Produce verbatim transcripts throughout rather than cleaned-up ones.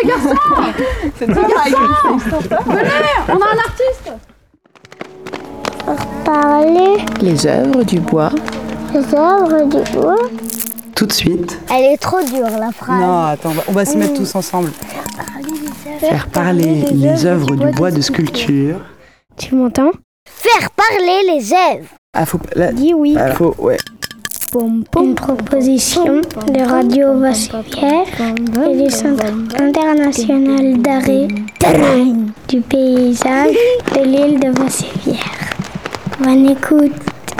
les garçons. C'est toi, venez, on a un artiste. Parler Les œuvres du bois. les œuvres du bois. Tout de suite. Elle est trop dure la phrase. Non, attends, on va, on va se mettre tous ensemble. Faire parler les œuvres du bois de sculpture. Tu m'entends? Faire parler les œuvres. Ah, faut là, Dis oui. voilà, faut, ouais. Une proposition de Radio Vassivière et du Centre international d'arrêt du paysage de l'île de Vassivière. Bonne écoute.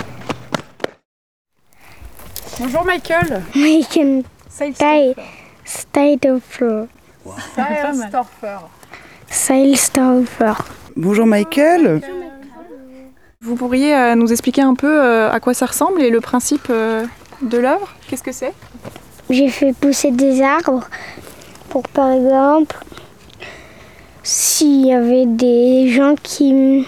Bonjour Michael. Michael Seilstorfer. Seilstorfer. Seilstorfer. Bonjour Michael. Vous pourriez euh, nous expliquer un peu euh, à quoi ça ressemble et le principe euh, de l'œuvre? Qu'est-ce que c'est? J'ai fait pousser des arbres pour, par exemple, s'il y avait des gens qui,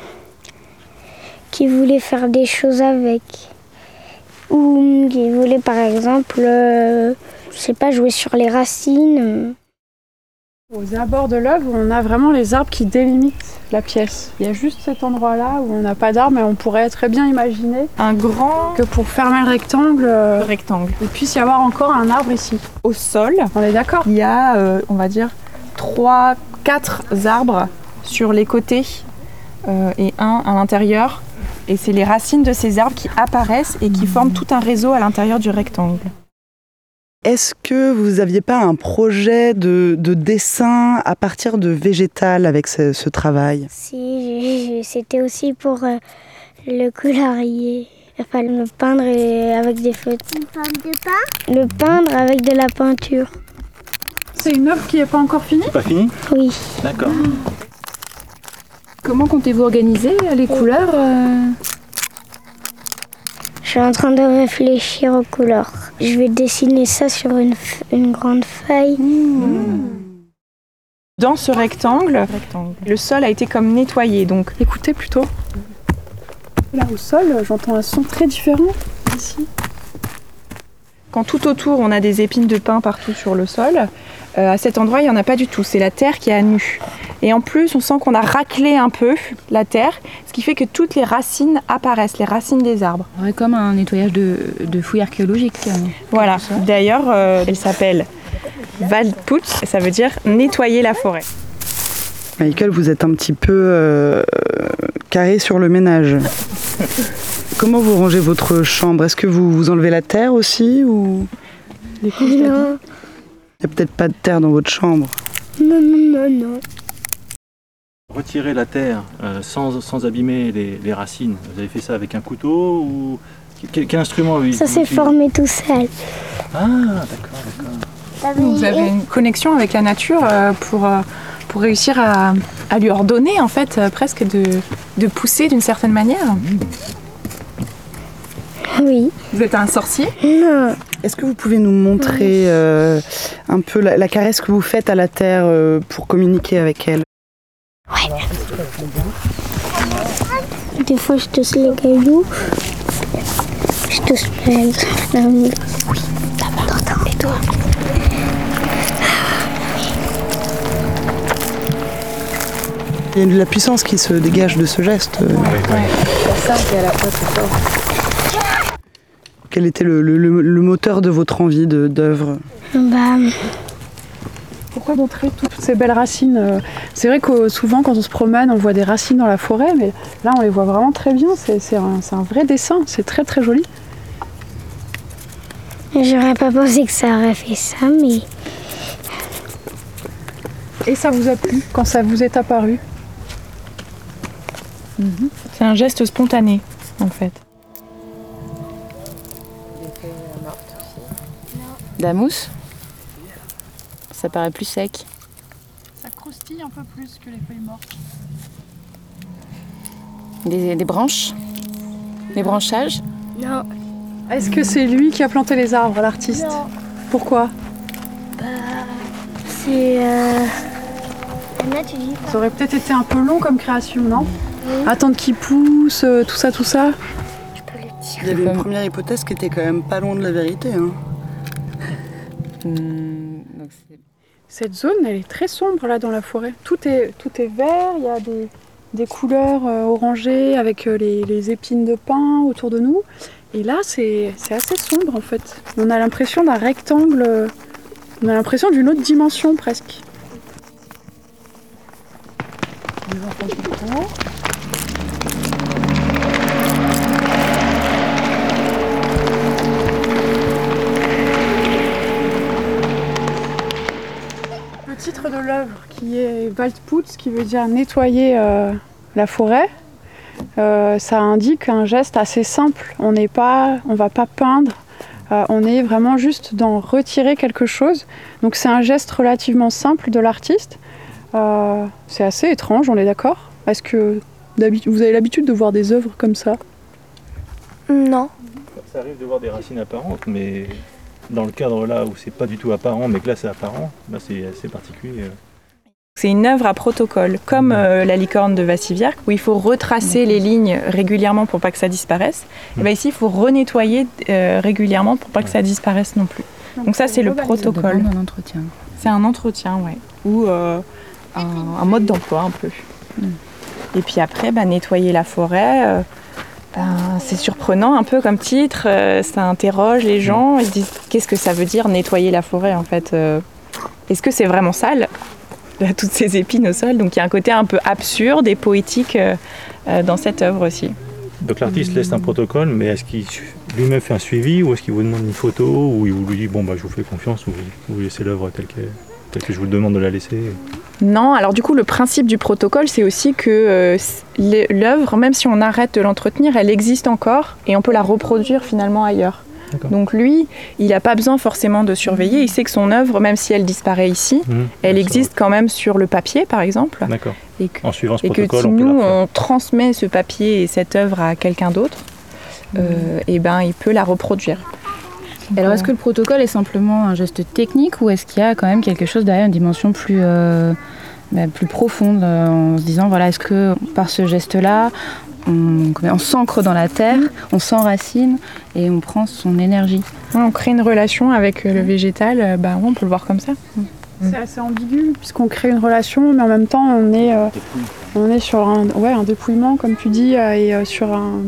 qui voulaient faire des choses avec. Ou qui voulaient, par exemple, euh, je sais pas, jouer sur les racines. Aux abords de l'œuvre, on a vraiment les arbres qui délimitent la pièce. Il y a juste cet endroit-là où on n'a pas d'arbres, mais on pourrait très bien imaginer un grand que pour fermer le rectangle, euh, Le rectangle. il puisse y avoir encore un arbre ici. Au sol, On est d'accord? il y a, euh, on va dire, trois, quatre arbres sur les côtés euh, et un à l'intérieur. Et c'est les racines de ces arbres qui apparaissent et qui forment tout un réseau à l'intérieur du rectangle. Est-ce que vous n'aviez pas un projet de, de dessin à partir de végétal avec ce, ce travail? Si, j'ai- c'était aussi pour euh, le colorier. Enfin, le peindre et- avec des feutres. Une forme de pain? Le peindre avec de la peinture. C'est une œuvre qui n'est pas encore finie? Pas fini? Oui. D'accord. Comment comptez-vous organiser les couleurs euh Je suis en train de réfléchir aux couleurs. Je vais dessiner ça sur une, f- une grande feuille. Dans ce rectangle, le sol a été comme nettoyé. Donc, Écoutez plutôt. Là au sol, j'entends un son très différent ici. quand tout autour on a des épines de pin partout sur le sol, euh, à cet endroit il n'y en a pas du tout. C'est la terre qui est à nu. Et en plus, on sent qu'on a raclé un peu la terre, ce qui fait que toutes les racines apparaissent, les racines des arbres. Ouais, comme un nettoyage de, de fouilles archéologiques. Voilà. D'ailleurs, euh, elle s'appelle Waldputz, ça veut dire nettoyer la forêt. Michael, vous êtes un petit peu euh, carré sur le ménage. Comment vous rangez votre chambre? Est-ce que vous, vous enlevez la terre aussi ou... Les couches d'habits. Non, Il n'y a peut-être pas de terre dans votre chambre. non, non, non, non. Retirer la terre euh, sans, sans abîmer les, les racines. Vous avez fait ça avec un couteau ou quel, quel instrument oui, Ça vous s'est utilisez? formé tout seul. Ah, d'accord, d'accord. Vous avez une connexion avec la nature euh, pour, euh, pour réussir à, à lui ordonner en fait euh, presque de, de pousser d'une certaine manière. Oui. Vous êtes un sorcier? Non. Est-ce que vous pouvez nous montrer euh, un peu la, la caresse que vous faites à la terre euh, pour communiquer avec elle? Des fois, je touche les cailloux. Je touche les... Oui, d'abord. Et toi? Il y a de la puissance qui se dégage de ce geste. Quel était le, le- le- le moteur de votre envie de- d'œuvre? Bah, Pourquoi montrer toutes ces belles racines euh, C'est vrai que souvent quand on se promène, on voit des racines dans la forêt, mais là on les voit vraiment très bien. C'est c'est un, c'est un vrai dessin, c'est très très joli. j'aurais pas pensé que ça aurait fait ça, mais... Et ça vous a plu quand ça vous est apparu? C'est un geste spontané, en fait. De la mousse? Ça paraît plus sec. Ça croustille un peu plus que les feuilles mortes. Des, des branches? Des branchages? Non. Est-ce que c'est lui qui a planté les arbres, l'artiste? Non. Pourquoi? C'est... Euh... Anna, tu dis Ça aurait peut-être été un peu long comme création, non? Attendre qu'il pousse, euh, tout ça, tout ça. Je peux le dire. Il y avait une première hypothèse qui était quand même pas loin de la vérité. Hein. Hmm, donc c'est- Cette zone, elle est très sombre là dans la forêt. Tout est, tout est vert, il y a des, des couleurs euh, orangées avec euh, les, les épines de pin autour de nous. Et là, c'est assez sombre en fait. On a l'impression d'un rectangle, euh, on a l'impression d'une autre dimension presque. On va faire du tour. Le titre de l'œuvre qui est Waldputz, qui veut dire nettoyer euh, la forêt, euh, ça indique un geste assez simple. On n'est pas, on va pas peindre, euh, on est vraiment juste dans retirer quelque chose. Donc c'est un geste relativement simple de l'artiste. Euh, c'est assez étrange, on est d'accord? Est-ce que vous avez l'habitude de voir des œuvres comme ça? Non. Ça arrive de voir des racines apparentes, mais dans le cadre là où c'est pas du tout apparent, mais que là c'est apparent, bah c'est assez particulier. C'est une œuvre à protocole, comme euh, la licorne de Vassivierk, où il faut retracer les lignes régulièrement pour pas que ça disparaisse. Et bah ici, il faut renettoyer euh, régulièrement pour pas que ça disparaisse non plus. Donc, Donc ça, c'est le protocole. Un entretien. C'est un entretien, ouais, ou euh, un, un mode d'emploi un peu. Mm. Et puis après, bah, nettoyer la forêt. Euh, Ben, c'est surprenant un peu comme titre, euh, ça interroge les gens, ils se disent qu'est-ce que ça veut dire nettoyer la forêt en fait, euh, est-ce que c'est vraiment sale, toutes ces épines au sol, donc il y a un côté un peu absurde et poétique euh, euh, dans cette œuvre aussi. Donc l'artiste laisse un protocole, mais est-ce qu'il lui-même fait un suivi ou est-ce qu'il vous demande une photo ou il vous dit bon bah je vous fais confiance ou vous laissez l'œuvre telle qu'elle, telle que je vous demande de la laisser? Non, alors du coup le principe du protocole c'est aussi que euh, l'œuvre, même si on arrête de l'entretenir, elle existe encore et on peut la reproduire finalement ailleurs. Donc lui, il n'a pas besoin forcément de surveiller, il sait que son œuvre, même si elle disparaît ici, mmh, elle existe quand même sur le papier par exemple. D'accord. Et que, en suivant ce et protocole, que si on peut nous la on transmet ce papier et cette œuvre à quelqu'un d'autre, mmh. euh, et ben il peut la reproduire. Alors est-ce que le protocole est simplement un geste technique ou est-ce qu'il y a quand même quelque chose derrière, une dimension plus, euh, bah, plus profonde euh, en se disant voilà, est-ce que par ce geste-là on, on s'ancre dans la terre, on s'enracine et on prend son énergie? Ouais, on crée une relation avec le végétal, bah, on peut le voir comme ça. C'est assez ambigu puisqu'on crée une relation mais en même temps on est, euh, on est sur un, ouais, un dépouillement comme tu dis euh, et euh, sur un...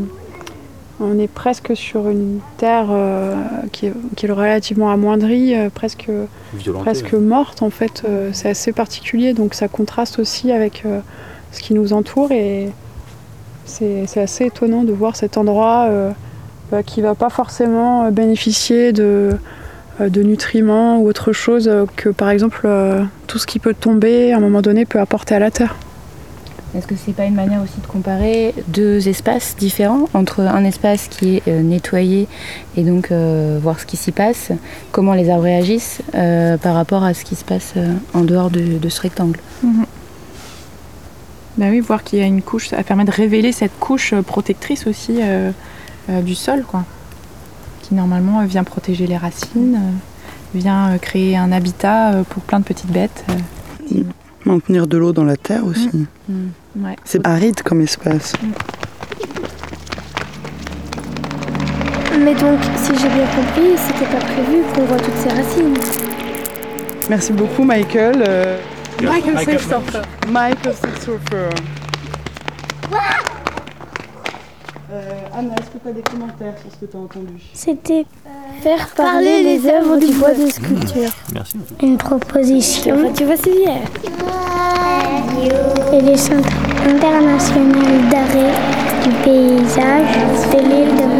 On est presque sur une terre euh, qui, est, qui est relativement amoindrie, euh, presque, presque morte en fait. Euh, c'est assez particulier, donc ça contraste aussi avec euh, ce qui nous entoure et c'est assez étonnant de voir cet endroit euh, bah, qui ne va pas forcément bénéficier de, euh, de nutriments ou autre chose que par exemple euh, tout ce qui peut tomber à un moment donné peut apporter à la terre. Est-ce que c'est pas une manière aussi de comparer deux espaces différents, entre un espace qui est euh, nettoyé et donc euh, voir ce qui s'y passe, comment les arbres réagissent euh, par rapport à ce qui se passe euh, en dehors de, de ce rectangle? Mmh. Bah oui, voir qu'il y a une couche, ça permet de révéler cette couche protectrice aussi euh, euh, du sol, quoi, qui normalement euh, vient protéger les racines, euh, vient euh, créer un habitat euh, pour plein de petites bêtes. Euh. Mmh. Maintenir de l'eau dans la terre aussi. Mmh. Mmh. Ouais. C'est aride comme espace. Mmh. Mais donc, si j'ai bien compris, c'était pas prévu qu'on voit toutes ces racines. Merci beaucoup, Michael. Euh... Michael Silksurfer. Michael Silksurfer. Euh, Anna, est-ce que tu as des commentaires sur ce que tu as entendu? C'était faire parler les œuvres du bois de sculpture. Merci. Une proposition du Vassivierk et les centres internationaux d'arrêt du paysage de l'île de